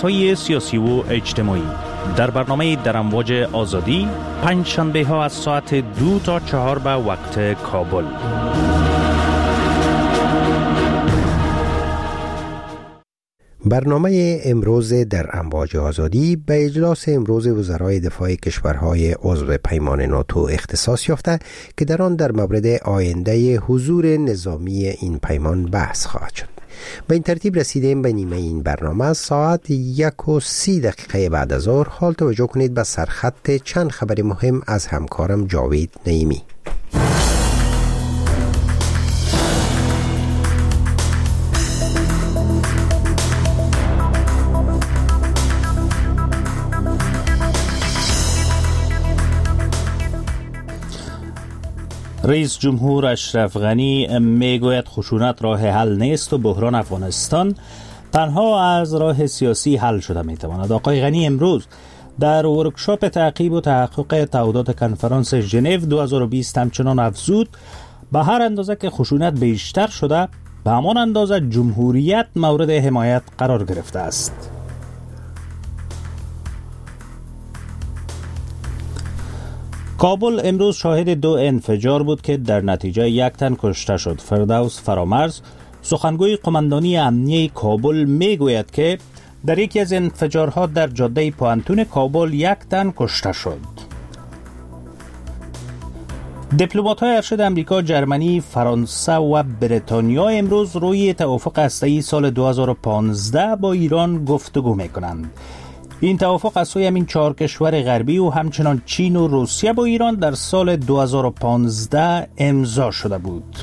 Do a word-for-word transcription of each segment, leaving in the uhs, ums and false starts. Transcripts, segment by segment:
های سیاسی و اجتماعی در برنامه در امواج آزادی پنج شنبه ها از ساعت دو تا چهار به وقت کابل. برنامه امروز در امواج آزادی به اجلاس امروز وزرای دفاع کشورهای عضو پیمان ناتو اختصاص یافته که در آن در مورد آینده حضور نظامی این پیمان بحث خواهد شد. به این ترتیب رسیدیم به نیمه این برنامه. ساعت یک و سی دقیقه بعد از ظهر حال توجه کنید به سرخط چند خبر مهم از همکارم جاوید نعیمی. رئیس جمهور اشرف غنی میگوید خشونت راه حل نیست و بحران افغانستان تنها از راه سیاسی حل شده میتواند. آقای غنی امروز در ورکشاپ تعقیب و تحقق تعهدات کنفرانس ژنو دو هزار و بیست همچنان افزود به هر اندازه که خشونت بیشتر شده به همان اندازه جمهوریت مورد حمایت قرار گرفته است. کابل امروز شاهد دو انفجار بود که در نتیجه یک تن کشته شد. فردوس فرامرز سخنگوی قماندانی امنیه کابل میگوید که در یکی از انفجارها در جاده پوانتون کابل یک تن کشته شد. دیپلمات‌های ارشد امریکا، جرمنی، فرانسه و بریتانیا امروز روی توافق هسته‌ای سال دو هزار و پانزده با ایران گفتگو می‌کنند. این توافق از سوی همین چهار کشور غربی و همچنان چین و روسیه با ایران در سال دو هزار و پانزده امضا شده بود.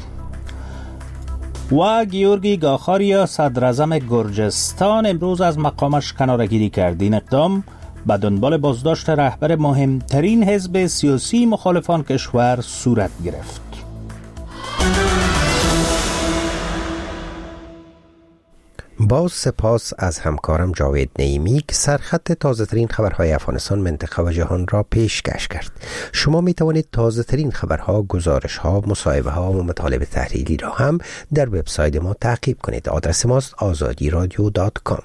و گیورگی گاخاریا صدراعظم گرجستان امروز از مقامش کناره‌گیری کرد. این اقدام به دنبال بازداشت رهبر مهمترین حزب سیاسی مخالفان کشور صورت گرفت. باز سپاس از همکارم جاوید نعیمی که سرخط تازه ترین خبرهای افغانستان، منطقه و جهان را پیشکش کرد. شما می توانید تازه ترین خبرها، گزارشها، مصاحبه ها و مطالب تحلیلی را هم در وبسایت ما تعقیب کنید. آدرس ماست آزادی رادیو دات کام.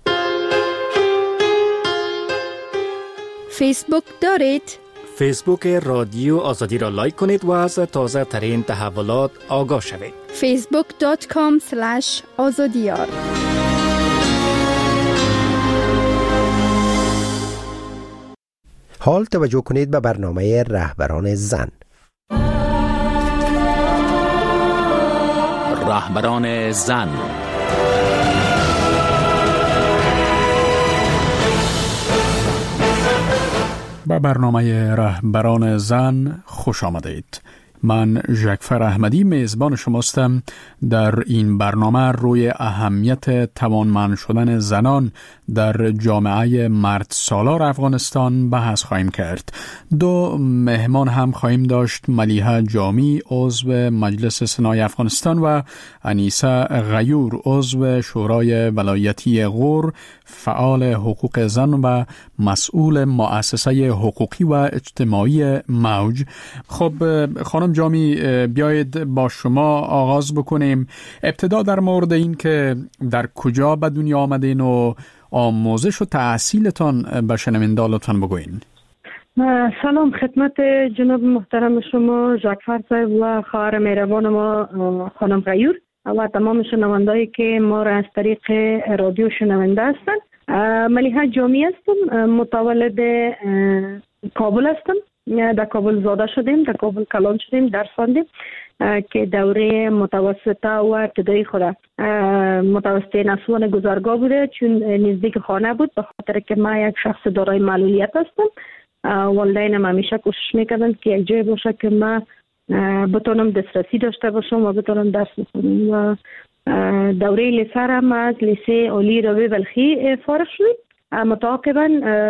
فیسبوک دارید؟ فیسبوک رادیو آزادی را لایک کنید و از تازه ترین تحولات آگاه شوید. فیسبوک دات کام اسلش آزادیار. حال توجه کنید به برنامه رهبران زن. رهبران زن. به برنامه رهبران زن خوش آمدید. من ژکفر احمدی میزبان شماستم. در این برنامه روی اهمیت توانمند شدن زنان در جامعه مرد سالار افغانستان بحث خواهیم کرد. دو مهمان هم خواهیم داشت: ملیحه جامی عضو مجلس سنای افغانستان و انیسه غیور عضو شورای ولایتی غور، فعال حقوق زن و مسئول مؤسسه حقوقی و اجتماعی موج. خب خانم جامی، بیایید با شما آغاز بکنیم. ابتدا در مورد این که در کجا به دنیا آمدین و آموزش و تحصیلتان به شنونده لطفاً بگوین. سلام خدمت جناب محترم شما ژکفر صاحب و خواهر مهربان ما خانم غیور و تمام شنوندهایی که ما را از طریق رادیو شنونده هستند. ملیحه جامی هستم، متولد کابل هستم. در کابل زاده شدیم، در کابل کلان شدیم، درس خواندیم که دوره متوسطه و ابتدایی خود متوسطه نسوان گذرگاه بوده، چون نزدیک خانه بود. به خاطر که من یک شخص دارای معلولیت هستم، والدینم همیشه کوشش میکردن که یک جای باشه که من بتونم دسترسی داشته باشم و بتونم درس بخونم. و دوره لیسه هم از لیسه عالی راوی بلخی فارغ شدیم. متعاقبا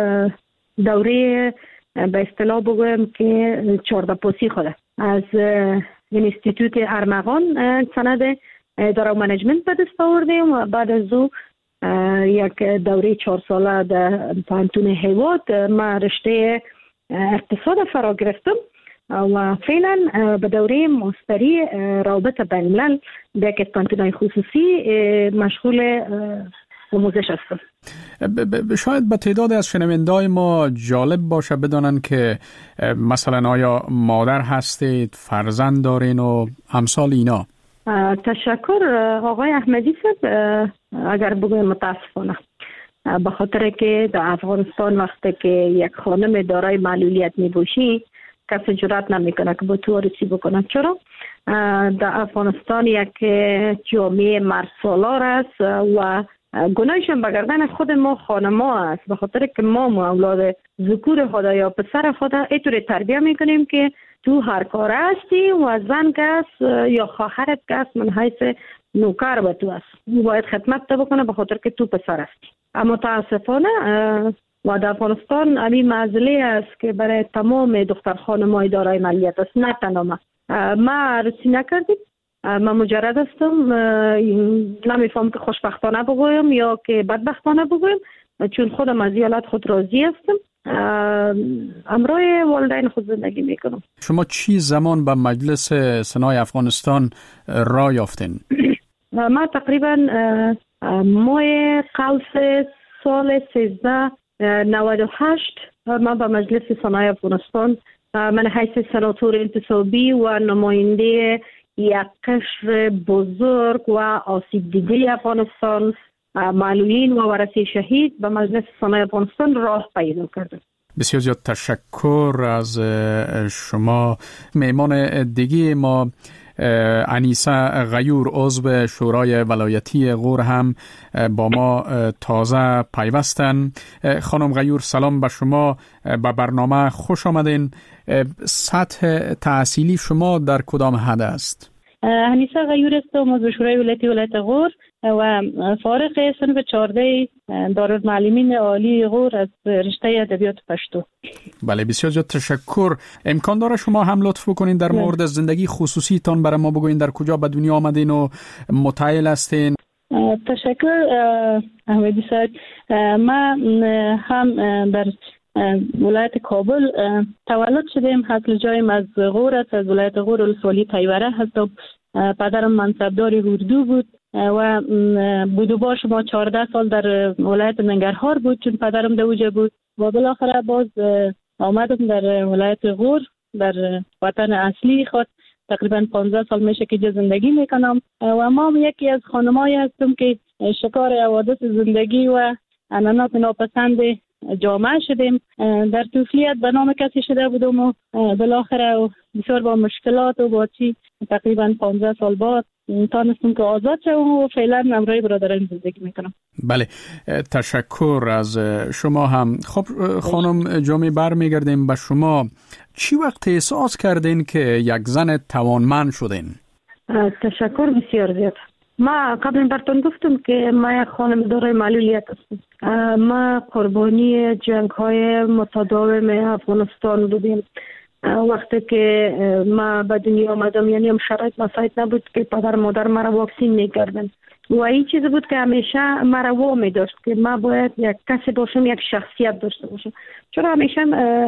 دوره به اصطلاح بگویم که چهارده پاسی خوده از انستیتوت ارمغان سند اداره و منیجمنت به دست آوردیم و بعد از او یک دوره چهار ساله در پوهنتون هیواد ما رشته اقتصاد فرا گرفتم و فعلا به دوره ماستری روابط بین الملل در یک پوهنتون خصوصی مشغول آموزش هستم. شاید به تعداد از شنونده‌های ما جالب باشه بدانن که مثلا آیا مادر هستید، فرزند دارین و امثال اینا؟ تشکر آقای احمدی صاحب. اگر بگویم متاسفانه به خاطر که در افغانستان وقتی که یک خانم دارای معلولیت می باشی کسی جرأت نمیکنه که با تو آرسی بکنه. چرا؟ در افغانستان یک جامعه مرد سالار است و گناهشون به گردن خود ما خانما است، به خاطر که ما اولاد ذکور خدا یا پسر خدا اینطور تربیت میکنیم که تو هر کار هستی و زن کس یا خواهرت کس من حیث نوکر به تو است، باید خدمت تو بکنه به خاطر که تو پسر هستی. اما متاسفانه و در افغانستان همین معضله است که برای تمام دختر خانمای دارای معلولیت است، نه تنها ما ما عروسی نکردیم. من مجرد هستم، نمیفهم که خوشبختانه بگویم یا که بدبختانه بگویم، چون خودم از حالت خود راضی هستم، همراه والدین خود زندگی میکنم. شما چی زمان به مجلس سنای افغانستان راه یافتین؟ ما تقریبا ماه قوس سال سیزده نود و هشت من به مجلس سنای افغانستان من حیث سناتور انتصابی و نماینده یک قشر بزرگ و آسیب دیده افغانستان، معلولین و ورثه شهید به مجلس سنای افغانستان راه پیدا کرده. بسیار زیاد تشکر از شما. مهمان دیگه ما انیسه غیور عضو شورای ولایتی غور هم با ما تازه پیوستن. خانم غیور سلام به شما، به برنامه خوش آمدین. سطح تحصیلی شما در کدام حد است؟ انیسه غیور هستم، عضو شورای ولایتی ولایت غور و فارغ صنف چهارده دارالمعلمین عالی غور از رشته ادبیات پشتو. بله بسیار زیاد تشکر. امکان داره شما هم لطف بکنین در مورد زندگی خصوصی تان برای ما بگوین، در کجا به دنیا آمدین و متعهل هستین؟ تشکر احمدی صاحب. من هم در ولایت کابل تولد شدم، اصل جایم از غور است، از ولایت غور ولسوالی تیوره هستم. پدرم منصبدار اردو بود و بودوبار شما چهارده سال در ولایت ننگرهار بود چون پدرم در اوجه بود و بالاخره باز آمدم در ولایت غور در وطن اصلی خود. تقریبا پانزده سال میشه که زندگی میکنم و ما یکی از خانمایی هستم که شکار حوادث زندگی و عنعنات ناپسند جامعه شدیم. در طفولیت به نام کسی شده بودم و بالاخره بسیار با مشکلات و با چی تقریبا پانزده سال بعد تانستم که آزاد شدم و فعلا همراه برادران زندگی میکنم. بله تشکر از شما هم. خب خانم جامی برمیگردیم به شما. چی وقت احساس کردین که یک زن توانمند شدین؟ تشکر بسیار زیاد. ما قبل براتون گفتم که ما یک خانم دارای معلولیت هستم. ما قربانی جنگ های متداوم افغانستان بودیم. وقتی که ما به دنیا آمدم یعنی هم شرایط مساعد نبود که پدر مادر مرا واکسین میکردن و این چیز بود که همیشه مرا وامی داشت که ما باید یک کسی باشم، یک شخصیت داشته باشم. چرا همیشه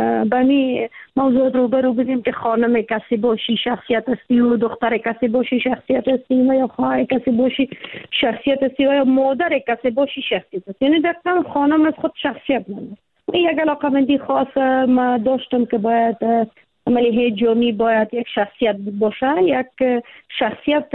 بنی موضوع رو برو بودیم که خانم کسی باشی شخصیت هستی و دختر کسی باشی شخصیت هستی و یا خواهر کسی باشی شخصیت هستی و یا مادر کسی باشی شخصیت هستی. یعنی دقیقا خانم از خود شخصیت نداشت. یک علاقه مندی خاص ما داشتم که باید عملی جامعی باید یک شخصیت باشه، یک شخصیت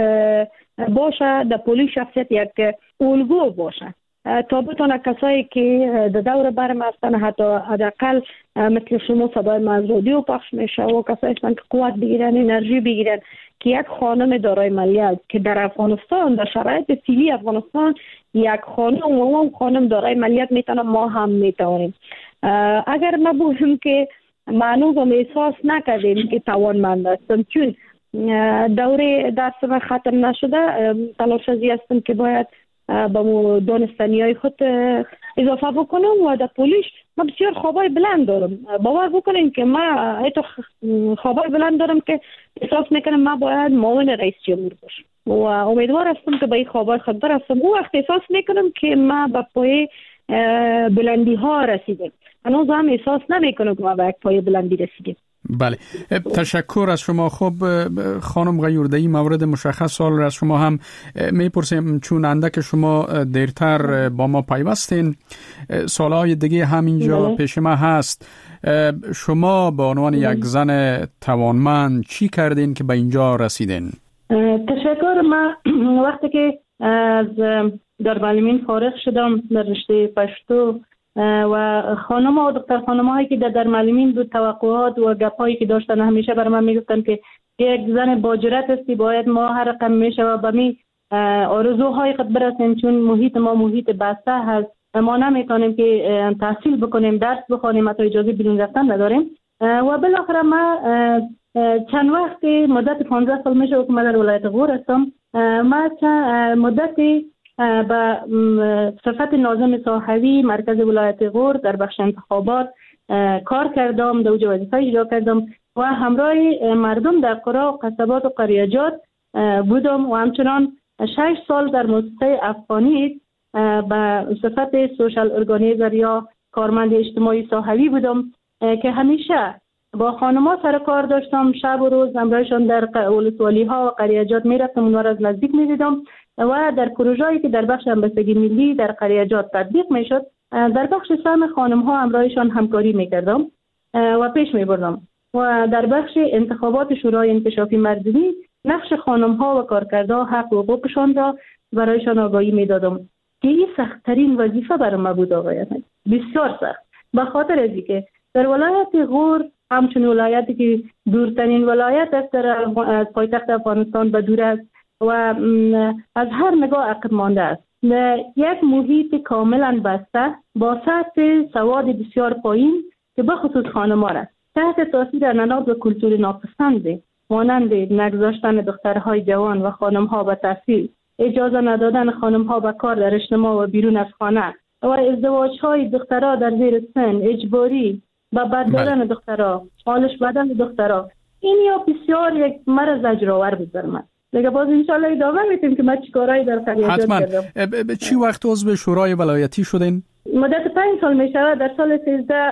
باشه در پولی شخصیت یک الگو باشه تا بتونه کسایی که در دور برم هستن حتی حداقل مثل شما صدای من از رادیو پخش میشه و کسایی هستن که قوت بگیرن، انرژی بگیرن که یک خانم دارای معلولیت که در افغانستان در شرایط فعلی افغانستان یک خانم و اون خانم دارای معلولیت میتونه، ما هم میتونیم. اگر ما بگیم که معنوزم احساس نکردیم که توانمند هستم چون دوره درسم ختم نشده، تلاش ازی هستم که باید با دانستنی های خود اضافه بکنم و در پولیش من بسیار خوابای بلند دارم. باور بکنین که من ایتو خوابای بلند دارم که احساس میکنم من باید معاون رئیس جمهور باشم و امیدوار هستم که به این خوابای خود برسم. او وقت احساس میکنم که من به پای بلندی ها رسیدم. هنوز هم احساس نمیکنه که ما به یک پای بلندی رسیدیم. بله، تشکر از شما. خب خانم غیورده‌ای، مورد مشخص سوال از شما هم میپرسیم، چون اندک شما دیرتر با ما پیوستین، سوالهای دیگه همینجا پیش ما هست. شما به عنوان یک زن توانمند چی کردین که به اینجا رسیدین؟ تشکر. من وقتی که از در معلمین فارغ شدم در رشته پشتو و خانم و دختر خانم هایی که در در معلمین بود، توقعات و گپایی که داشتن همیشه بر من میگفتن که یک زن با جرأت هستی، باید ما هر رقم میشه و به می آرزوهای خود برسیم، چون محیط ما محیط بسته هست، ما نمیتونیم که تحصیل بکنیم، درس بخونیم، حتی اجازه بیرون رفتن نداریم. و بالاخره ما چند وقت مدت پانزده سال میشه که من در ولایت غور هستم. ما مدتی به صفت ناظم صحوی مرکز ولایت غور در بخش انتخابات کار کردم، در اوجه وظیفه اجرا کردم و همراه مردم در قرى و قصبات و قریجات بودم و همچنان شش سال در موسیقی افغانی به صفت سوشال ارگانیزر یا کارمند اجتماعی صحوی بودم که همیشه با خانم‌ها سر کار داشتم. شب و روز همراهشان در ولسوالی ها و قریجات میرفتم، اونها را از نزدیک میدیدم و در پروژه‌ای که در بخش همبستگی ملی در قریجات تطبیق میشد، در بخش سهم خانم‌ها همراهشان همکاری میکردم و پیش میبردم و در بخش انتخابات شورای انکشافی مردمی نقش خانم‌ها و کارکردها حق و حقوقشان را برایشان آگاهی میدادم که این سخت‌ترین وظیفه برای من بود آقای احمدی، بسیار سخت، به خاطر از اینکه در ولایت غور، همچون ولایتی که دورترین ولایت است در پایتخت افغانستان به دور است و از هر نگاه عقب مانده است، یک محیط کاملا بسته با سطح سواد بسیار پایین که بخصوص خانم‌ها است تحت تاثیر عنعنات و کلتور ناپسند مانند نگذاشتن دخترهای جوان و خانم‌ها به تحصیل، اجازه ندادن خانم‌ها به کار در اجتماع و بیرون از خانه و ازدواج‌های دخترها در زیر سن اجباری و بد دادن دخترها، حالش بدن دخترها، این یا بسیار یک مرض زجرآور بود بر من. دیگه باز انشالله ادامه میتیم که من چی کارهایی در قریجات کردم. حتما. چی وقت عضو شورای ولایتی شدین؟ مدت پنج سال میشه. در سال سیزده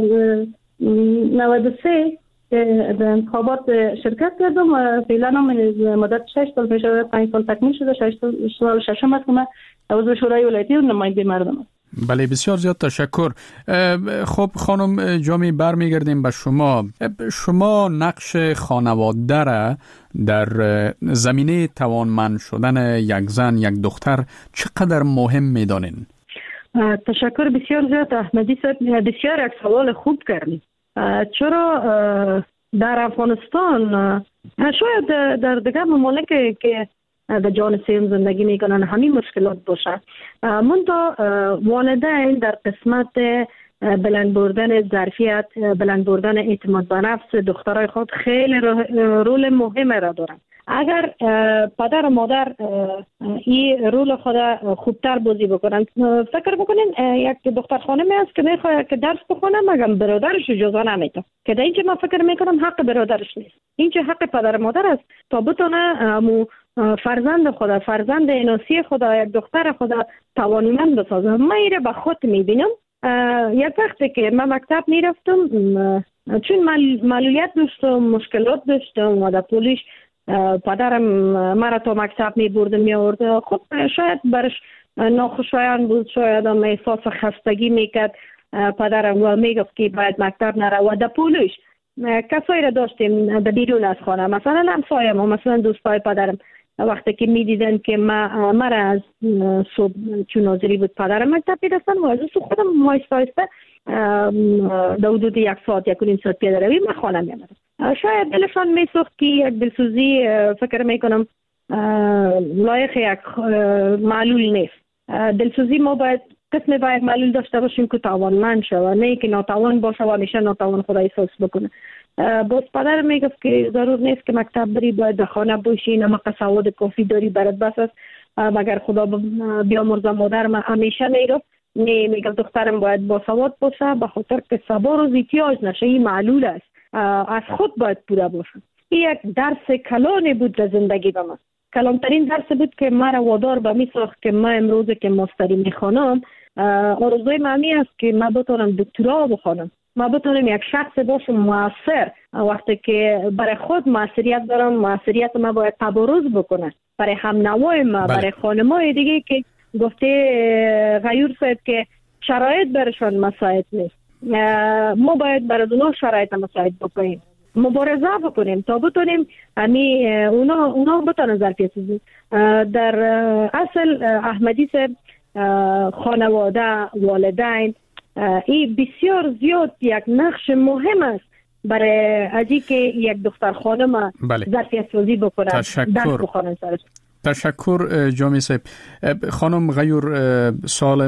نود و سه در انتخابات شرکت کردم و فعلا هم مدت شش سال میشه، پنج سال تکمیل شده، شش سال ششم است که من عضو شورای ولایتی و نماینده مردم هستم. بله، بسیار زیاد تشکر. خب خانم جامی، برمیگردیم به شما. شما نقش خانواده را در زمینه توانمند شدن یک زن، یک دختر چقدر مهم میدانین؟ تشکر بسیار زیاد احمدی صاحب، بسیار یک سوال خوب کردید. چرا در افغانستان، شاید در دیگر ممالک که در جان سیم زندگی میکنن همین مشکلات باشه، منتها والدین در قسمت بلند بردن ظرفیت، بلند بردن اعتماد به نفس دخترای خود خیلی رول مهم را دارن. اگر پدر و مادر این رول خود خوبتر بازی بکنن، فکر بکنین یک دختر خانمی است که میخواد که درس بخونه مگر برادرش اجازه نمیده، که در اینجا من فکر میکنم حق برادرش نیست، اینجا حق پدر و مادر است تا بتونه فرزند خدا، فرزند اناسی خدا، یک دختر خدا توانمند بسازه. من ایره به خود میبینم. یک وقتی که من مکتب میرفتم، چون معلولیت داشتم، مشکلات داشتم و در پولیش پدرم مرا تا مکتب می برد می آورد، خب شاید برش ناخوشایند بود، شاید هم احساس خستگی میکرد پدرم و میگفت که باید مکتب نره. و در پولیش کسایی را داشتیم در بیرون از خانه، مثلا همسایم و مثلا دوستای پدرم، وقتی که میدیدن که ما مرا از صبح چون ناظری بود پدرم مکتب میرسن و از او خودم مایسته آیسته در حدود یک ساعت یک و نیم ساعت پیاده روی من خانه میامدم. شاید دلشان میسوخت که یک دلسوزی فکر میکنم لایق یک معلول نیست. دلسوزی ما باید قسم باید معلول داشته باشیم که توانمند شود، نه که ناتوان باشه و همیشه ناتوان خود احساس بکنه. باز پدر میگفت که ضرور نیست که مکتب بری، باید در خانه باشی، نمک سواد کافی داری برات بس است، مگر خدا بیامرزه. مادرم همیشه میگفت نه، میگفت دخترم باید با سواد باشه، به خاطر که سبا روز احتیاج نشه، این معلول است، از خود باید پوره باشه. این یک درس کلانی بود در زندگی به من، کلانترین درس بود که مرا وادار به می ساخت که من امروز که ماستری میخوانم آرزوی من است که من بتونم دکترا بخونم، ما بتونم یک شخص باشم موثر. وقتی که برای خود موثریت دارم، موثریت ما باید تبارز بکنه برای هم نوای ما، برای خانمای دیگه که گفته غیور صاحب که شرایط برشان مساعد نیست. ما باید برای اونا شرایط مساعد بکنیم، مبارزه بکنیم تا بتونیم همی اونا اونا بتونن ظرفیت سازی. در اصل احمدی صاحب خانواده، والدین، این بسیار زیاد یک نقش مهم است برای ازی که یک دختر خانم بله. ظرفیت سازی بکنه. تشکر. تشکر جامی صاحب. خانم غیور، سوال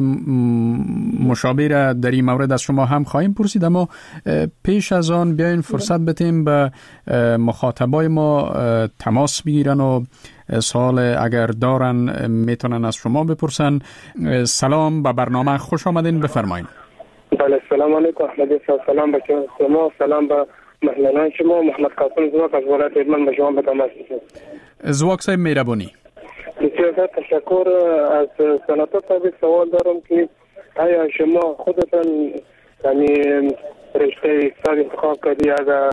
مشابه را در این مورد از شما هم خواهیم پرسید، اما پیش از آن بیاین فرصت بتیم به مخاطبای ما تماس بگیرن و سوال اگر دارن میتونن از شما بپرسن. سلام، به برنامه خوش آمدین، بفرمایید. بله، سلام علیکم. احمدی صاحب، سلام به شما، سلام به مهمانان شما. محمد قاسم زواک از ولایت هلمند به شما به تماس می‌رسم. زواک صاحب مهربانی. بسیار تشکر. از سناتور صاحب سوال دارم که آیا شما خودتان یعنی رشته اقتصاد انتخاب کردی اگر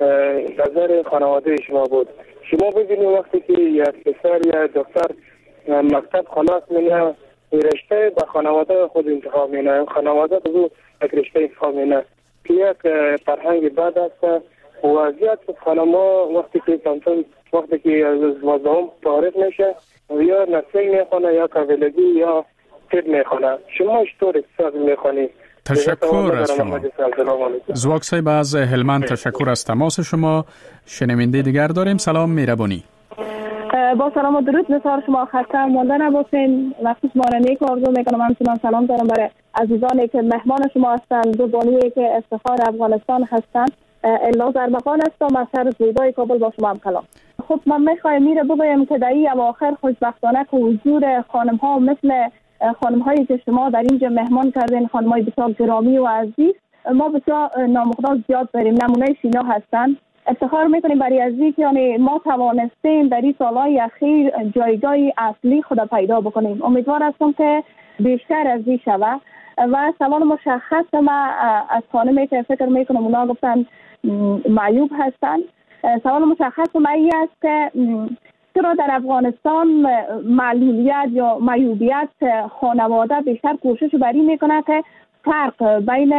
نظر خانواده شما بود؟ شما ببینید وقتی که یک پسر یا دختر مکتب خلاص می‌کنه، رشته با خانواده خود انتخاب می‌کنه، خانواده خود یک رشته انتخاب می‌کنه که یک فرهنگ بد است. وضعیت خانما وقتی که کمتر وقتی که از دوازدهم فارغ میشه یا نسل میخونه یا قبیلگی یا طب میخونه، شما چطور اقتصاد میخونی؟ تشکر از شما زواک صاحب از هلمند. تشکر از تماس شما. شنونده دیگر داریم. سلام مهربانی. با سلام و درود نثار شما، خسته مانده نباشین. وقتی شما را نیک آرزو میکنم. همچنان سلام دارم برای عزیزانی که مهمان شما هستند، دو بانویی که افتخار افغانستان هستند. الا زربقان هستم از شهر زیبای کابل، با شما هم کلام. خب من میخوایم میره بگویم که در این اواخر خوشبختانه که حضور خانم ها مثل خانم هایی که شما در اینجا مهمان کردین، خانم های بسیار گرامی و عزیز، ما بسیار نامقدار زیاد داریم. نمونه سینا هستند. افتخار میکنیم برای ازی که یعنی ما توانستیم در این سالهای اخیر جایگاه اصلی خود پیدا بکنیم. امیدوار هستم که بیشتر از این شوه. و سوال مشخص ما از خانمی که فکر میکنم اونا گفتن معیوب هستن، سوال مشخص ما این است که چرا در افغانستان معلولیت یا معیوبیت خانواده بیشتر کوشش بری میکنه که فرق بین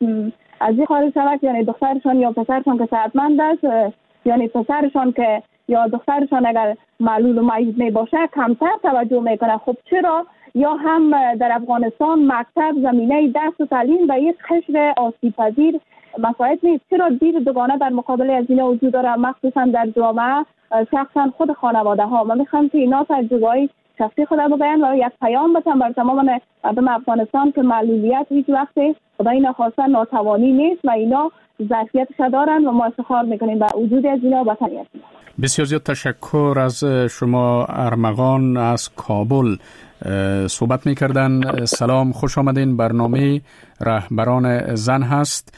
از این خارج شود، یعنی دخترشان یا پسرشان که صحتمند است، یعنی پسرشان که یا دخترشان اگر معلول و معیوب می باشه کمتر توجه میکنه. خب چرا؟ یا هم در افغانستان مکتب زمینه درس و تعلیم به یک قشر آسیب پذیر مساعد نیست؟ چرا دید دوگانه در مقابل از اینا وجود داره، مخصوصا در جامعه، شخصا خود خانواده ها؟ من میخوام که اینا تجربه‌های شخصی خود رو بگن و یک پیام بدم بر تمام مردم افغانستان که معلولیت هیچ وقت خدای نخواسته ناتوانی نیست و اینا ظرفیتش دارن و ما افتخار میکنیم به وجود از اینا و وطنیت. بسیار زیاد تشکر از شما. ارمغان از کابل صحبت میکردن. سلام، خوش آمدین. برنامه رهبران زن هست.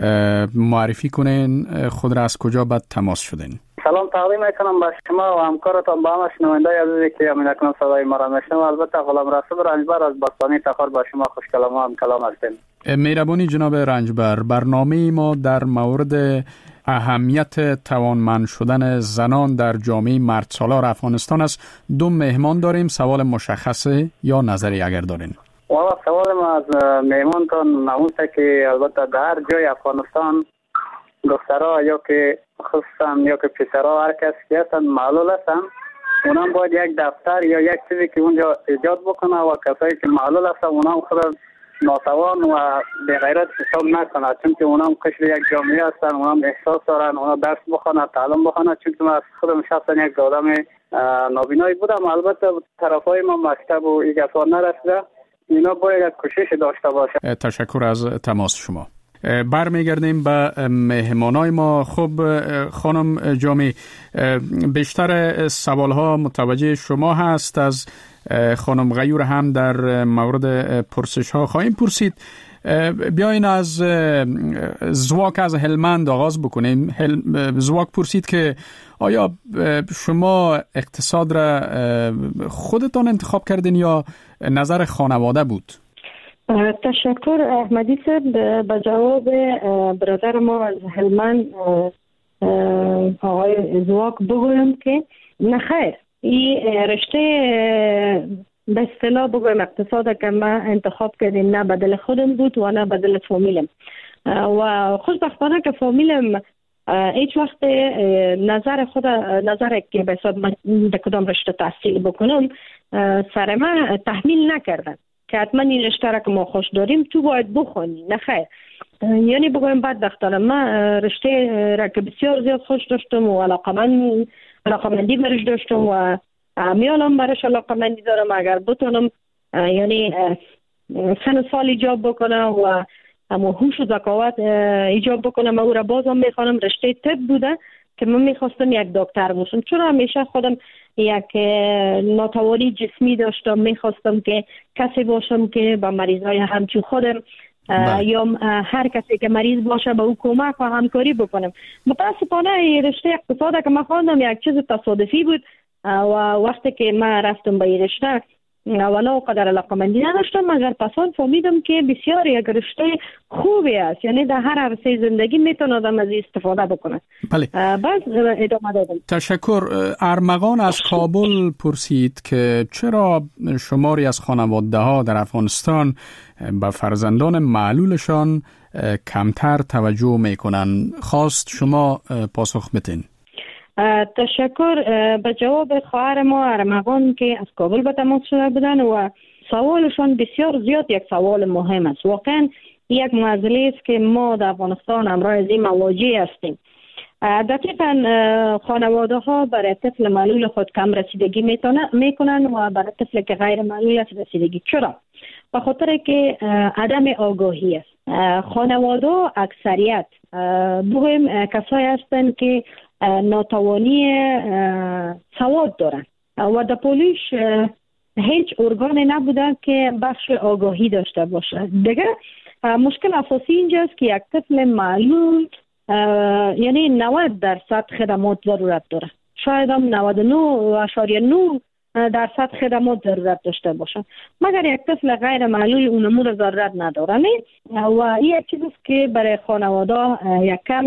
معرفی کنین خود را، از کجا بعد تماس شدین؟ سلام تقدیم میکنم به شما و همکارتان، با همه شنونده عزیزی که همین اکنون صدای ما را میشنوند. البته غلام رسول رنجبر از باستانی تخار با شما خوش کلام هم کلام هستیم. مهربانی جناب رنجبر، برنامه ما در مورد اهمیت توانمند شدن زنان در جامعه مردسالار افغانستان است. دو مهمان داریم. سوال مشخصه یا نظری اگر دارین؟ والا سوال ما از مهمانتان نمونده که البته در هر جای افغانستان دخترها یا که خصوصا یا که پسرها هر کسی که هستن معلول هستن، اونم باید یک دفتر یا یک چیزی که اونجا ایجاد بکنه و کسایی که معلول هستن اونم خود ناتوان و به غیرت حساب نکنه، چون که اونم قشر یک جامعه هستن، اونم احساس دارن، اونا درس بخونه، تعلیم بخونه. چون که من از خودم شخصا یک آدم نابینایی بودم، البته طرفای ما مکتب و یک اصلا نرسیده. اینا باید کوشش داشته باشه. تشکر از تماس شما. برمیگردیم به مهمانای ما. خب خانم جامی، بیشتر سوالها متوجه شما هست. از خانم غیور هم در مورد پرسش ها خواهیم پرسید. بیاین از زواک از هلمند آغاز بکنیم. زواک پرسید که آیا شما اقتصاد را خودتان انتخاب کردین یا نظر خانواده بود؟ تشکر احمدی صاحب. به جواب برادر ما از هلمند آقای زواک بگویم که نخیر، این رشته به اصطلاح بگویم اقتصاد که ما انتخاب کردیم نه بدل خودم بود و نه بدل فامیلم و خوشبختانه که فامیلم هیچ وقت نظر خود نظر که به حساب من به کدام رشته تحصیل بکنم سر من تحمیل نکردن که حتما این رشته را که ما خوش داریم تو باید بخونی. نه خیر، یعنی بگویم بدبختانه من رشته را که بسیار زیاد خوش داشتم و علاقمند علاقمندی برش داشتم و میالم برش علاقمندی دارم. اگر بتونم یعنی سن سال ایجاب بکنم و اما هوش و ذکاوت ایجاب بکنم او را بازم میخوانم. رشته طب بوده که من میخواستم یک دکتر باشم، چون همیشه خودم یک ناتوانی جسمی داشتم، میخواستم که کسی باشم که با مریضای همچون خودم یا هر کسی که مریض باشه به او کمک و همکاری بکنم. متاسفانه رشته اقتصاد که من خواندم یک چیز تصادفی بود و وقتی که من رفتم به این رشته اولا قدر علاقمندی نداشتم، مگر پسان فهمیدم که بسیار یک رشته خوبی است، یعنی در هر عرصه زندگی میتونه آدم از استفاده بکنه. بله. بس ادامه دادم. تشکر. ارمغان از کابل پرسید که چرا شماری از خانواده ها در افغانستان به فرزندان معلولشان کمتر توجه میکنن؟ خواست شما پاسخ بدین. تشکر. به جواب خواهر ما ارمغان که از کابل به تماس شده بودن و سوالشان بسیار زیاد یک سوال مهم است. واقعا یک معضله است که ما در افغانستان امروز از این مواجه هستیم. دقیقا خانواده ها برای طفل معلول خود کم رسیدگی میکنن و برای طفل که غیر معلول است رسیدگی. چرا؟ به خاطر که عدم آگاهی است. خانواده اکثریت بگویم کسایی هستند که ناتوانی سواد دارن و در پولیش هیچ ارگانی نبوده که بخش آگاهی داشته باشه. دیگه مشکل اساسی اینجاست که یک طفل معلول یعنی نود درصد خدمات ضرورت داره، شاید هم نود و نه و نه درصد خدمات ضرورت داشته باشه، مگر یک طفل غیر معلول اون امور ضرورت نداره. و این یک چیزی که برای خانواده یک کم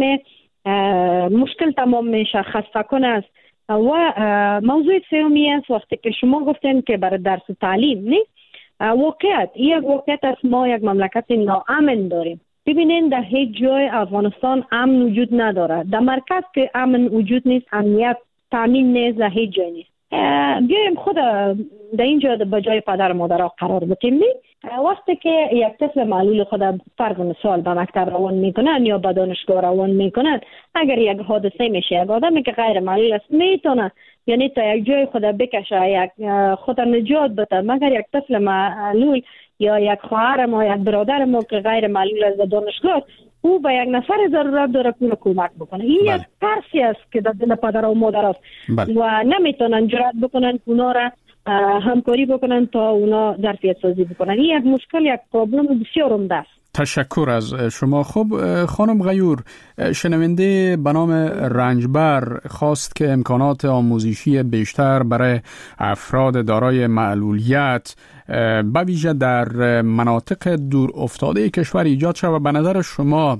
مشکل تمام میشه، خسته کنه است. و موضوع سومی است وقتی که شما گفتین که برای درس و تعلیم نه واقعیت یک واقعیت است. ما یک مملکت ناامن داریم. ببینین در هیچ جای افغانستان امن وجود نداره. در مرکز که امن وجود نیست، امنیت تامین نیست، در هیچ جای نیست. بیایم خود در اینجا به جای پدر و مادر قرار بتیم. وقتی که یک طفل معلول خود فرض مثال به مکتب روان میکنن یا به دانشگاه روان میکنن، اگر یک حادثه میشه یک آدمی که غیر معلول است میتونه یعنی تا یک جای خود بکشه، یک خود نجات بده، مگر یک طفل معلول یا یک خواهر ما یک برادر ما که غیر معلول از دانشگاه او به یک نفر ضرورت داره که کمک بکنه. این یک ترسی است که در دل پدر و مادر است و نمیتونن جرأت بکنن اونا را همکاری بکنن تا اونا ظرفیت سازی بکنن. این یک مشکل یک پرابلم بسیار عمده است. تشکر از شما. خب خانم غیور، شنونده به نام رنجبر خواست که امکانات آموزشی بیشتر برای افراد دارای معلولیت به ویژه در مناطق دور افتاده کشور ایجاد شود. به نظر شما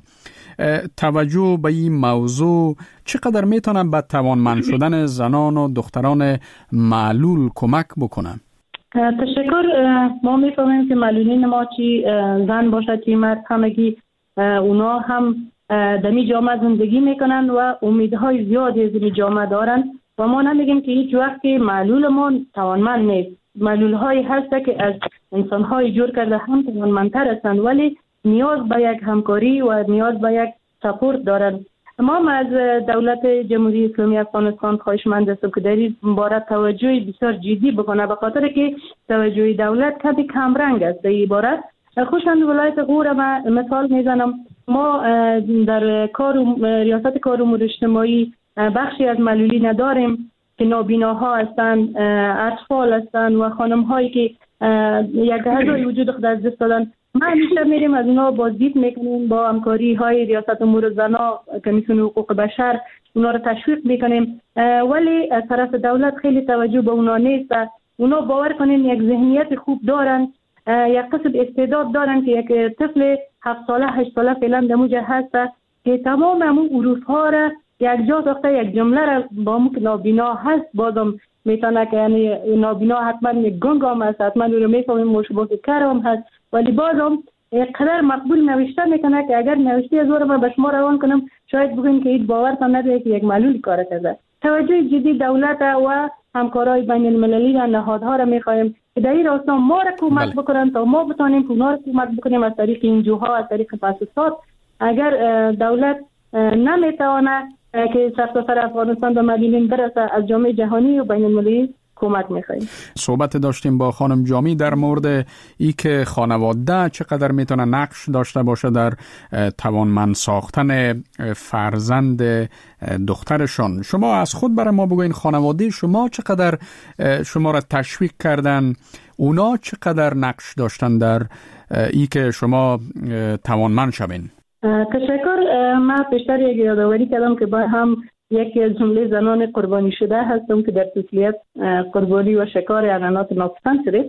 توجه به این موضوع چقدر میتونن به توانمند شدن زنان و دختران معلول کمک بکنن؟ تشکر. ما میفهمیم که معلولین ما چی زن باشد چی مرد همگی اونا هم در می جامعه زندگی میکنن و امیدهای زیادی از این جامعه دارن و ما نمیگیم که هیچ وقت معلول ما توانمند نیست. معلول هایی هست که از انسان های جور کرده هم توانمندتر هستند ولی نیاز به یک همکاری و نیاز به یک سپورت دارن. ما از دولت جمهوری اسلامی افغانستان خواهشمند هستم که در این باره توجه بسیار جدی بکنه، به خاطر که توجه دولت کمی کمرنگ است در این باره. خوشند ولایت غور ما مثال میزنم، ما در کار ریاست کار امور اجتماعی بخشی از معلولین نداریم که نابیناها هستند، اطفال هستند و خانم هایی که یک هزاری وجود خود از دست دادن. ما همیشه میریم از اونا بازدید میکنیم، با همکاری های ریاست امور زنا، کمیسیون حقوق بشر اونا رو تشویق میکنیم، ولی از طرف دولت خیلی توجه به اونا نیست. اونا باور کنین یک ذهنیت خوب دارن یک قسم استعداد دارن که یک طفل هفت ساله هشت ساله فعلا در موجه هست که تمام همون حروف ها را یک جا ساخته، یک جمله را با مو که نابینا هست بازم میتونه که یعنی نابینا حتما گنگ هم هست، حتما رو میفهمیم مشابه کر هم هست، ولی بازم قدر مقبول نوشته میکنه که اگر نوشته از رو به شما روان کنم شاید بگیم که این باورتان نده که یک معلول کار کرده. توجه جدی دولت و همکارای بین المللی و نهادها را میخوایم که در این راستا ما را کمک بله. بکنن تا ما بتانیم که اونا را کمک بکنیم از طریق انجوها، از طریق مؤسسات. اگر دولت نمیتونه که سرتاسر افغانستان به مدینین برسه، از جامعه جهانی و بین المللی کمک میخوایم. صحبت داشتیم با خانم جامی در مورد ای که خانواده چقدر میتونه نقش داشته باشه در توانمند ساختن فرزند دخترشان. شما از خود برای ما بگوین خانواده شما چقدر شما را تشویق کردن، اونا چقدر نقش داشتن در ای که شما توانمند شوین؟ تشکر. من پیشتر یک یادآوری کردم که با هم یکی از جمله زنان قربانی شده هستم که در طفولیت قربانی و شکار حیوانات ناپسند شده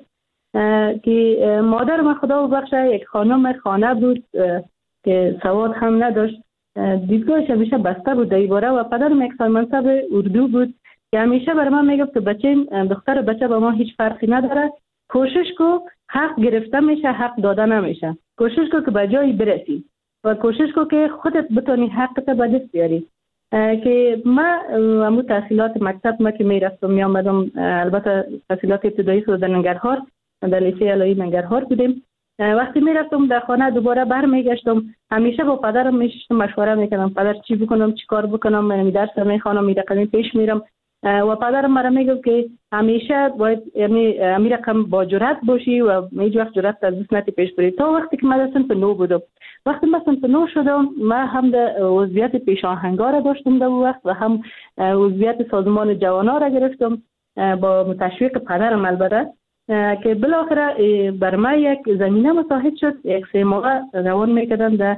که مادر من خدا ببخشه یک خانم خانه بود که سواد هم نداشت، دیدگاهش همیشه بسته بود در باره و پدرم یک سالمنصب اردو بود که همیشه برای من میگفت که بچه دختر بچه با ما هیچ فرقی نداره، کوشش کو حق گرفته میشه حق داده نمیشه، کوشش کو که به جایی برسی و کوشش کو که خودت بتونی حقت به دست بیاری. که ما همون تحصیلات مکتب ما که میرفتم می آمدم، البته تحصیلات ابتدایی خود در ننگرهار در لیسه علایی ننگرهار بودیم، وقتی میرفتم در خانه دوباره برمیگشتم همیشه با پدرم میشستم مشوره میکردم پدر چی بکنم چی کار بکنم، من درس میخوانم می رقمی پیش میرم و پدرم مرا میگفت که همیشه باید یعنی می رقم با جرأت باشی و هیچ وقت جرأت از دست نتی پیش بری. تا وقتی که من صنف نو بودم، وقتی من صنف نو شدم من هم در عضویت پیش آهنگا را داشتم در وقت و هم عضویت سازمان جوانا را گرفتم با تشویق پدرم البته، که بالاخره بر من یک زمینه مساعد شد. یک سه ماه روان میکردن در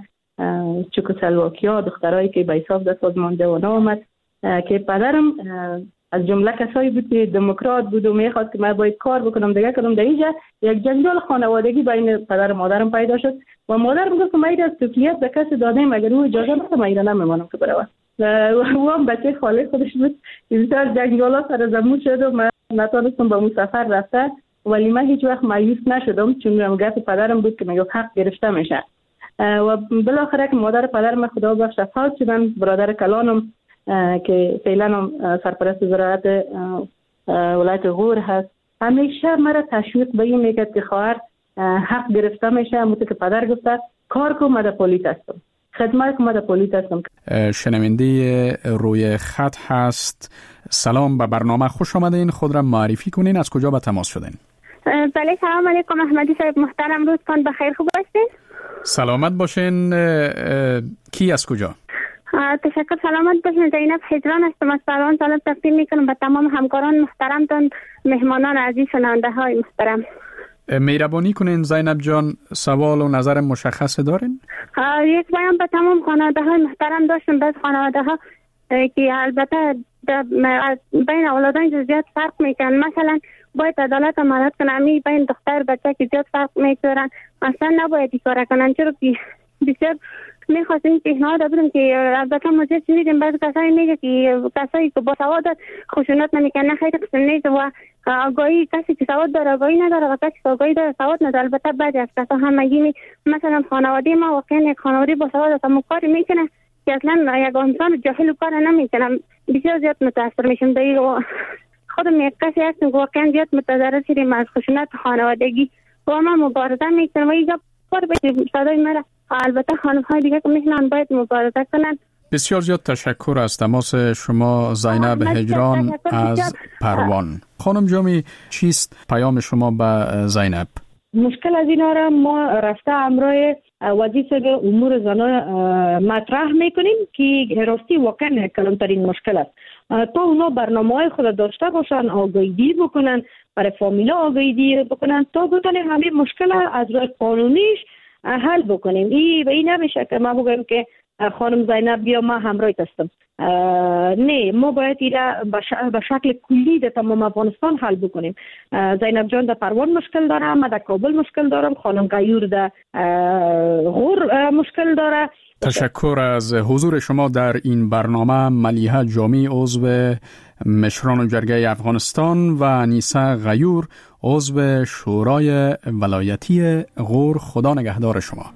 چکسلواکیا دخترایی که به حساب در سازمان جوانا آمد که پدرم از جمله کسایی بود که دموکرات بود و میخواد که من باید کار بکنم دیگه کردم. در اینجا یک جنجال خانوادگی بین پدر و مادرم پیدا شد و مادرم گفت که من از طفولیت به کسی دادم اگر او اجازه بده من ایران نمیمانم که بروم. و هم بچه خاله خودش بود. اینطور جنجالا سر زمون شد و من نتونستم با اون سفر رفته، ولی من هیچ وقت مایوس نشدم چون گفت پدرم بود که میگفت حق گرفته میشه. و بالاخره که مادر پدرم خدا بخش فوت شدن، برادر کلانم که فعلا سرپرست زراعت ولایت غور هست همیشه مرا تشویق به این میکرد که خواهر حق گرفته میشه، همونطور که پدر گفته کار کو مده پولیس هستم، خدمت کو مده پولیس هستم. شنونده روی خط هست. سلام، به برنامه خوش آمدین. خود را معرفی کنین، از کجا به تماس شدین؟ بله سلام علیکم احمدی صاحب محترم، روزتان بخیر، خوب هستین؟ سلامت باشین. کی از کجا؟ تشکر، سلامت باشین. زینب حجران هستم از پروان. سلام تقدیم میکنم به تمام همکاران محترمتان، مهمانان عزیز، شنونده های محترم. مهربانی کنین زینب جان، سوال و نظر مشخص دارین؟ یک بیان به تمام خانواده های محترم داشتم. بعض خانواده ها که البته بین اولادان زیاد فرق میکنن، مثلا باید عدالت امانت کنن، بین دختر بچه که زیاد فرق میکنن، اصلا نباید این کار کنن. چرا که بسیار میخواستیم پیشنهاد بدم که البته ما زیاد شنیدیم بعض کسایی میگه که کسایی که با سواد خشونت نمیکنن، خیلی قسم نیست و آگاهی کسی که سواد داره آگاهی نداره و کسی که آگاهی داره سواد نداره. البته بعضی از کسا هم میگین مثلا خانواده ما واقعا یک خانواده با سواد است اما کاری میکنه که اصلا یک انسان جاهل کار نمیکنه. بسیار زیاد متاثر میشم دیگه و خودم یک کسی هستم که واقعا زیاد متضرر شدیم از خشونت خانوادگی و ما مبارزه میکنم و اینجا پر بشه صدای مرا. البته خانم های دیگه که میتونن باید مبارزه کنن. بسیار زیاد تشکر از تماس شما زینب حجران از پروان. خانم جامی، چیست پیام شما به زینب؟ مشکل از اینا را ما رفته همراه وزیر امور زنان مطرح میکنیم که راستی واقعا کلانترین مشکل است. تا اونا برنامه های خود داشته باشن، آگاهی بکنن، برای فامیلا آگاهی بکنن تا بتونیم همین مشکل از راه قانونیش حل بکنیم. این و این نمیشه که ما بگیم که خانم زینب بیا ما همراهت هستم. نه، ما باید ایره به شکل کلی در تمام افغانستان حل بکنیم. زینب جان در پروان مشکل داره، من در کابل مشکل دارم، خانم غیور در غور مشکل داره. تشکر از حضور شما در این برنامه. ملیحه جامی، عضو مشران جرگه افغانستان، و انیسه غیور، عضو شورای ولایتی غور. خدا نگهدار شما.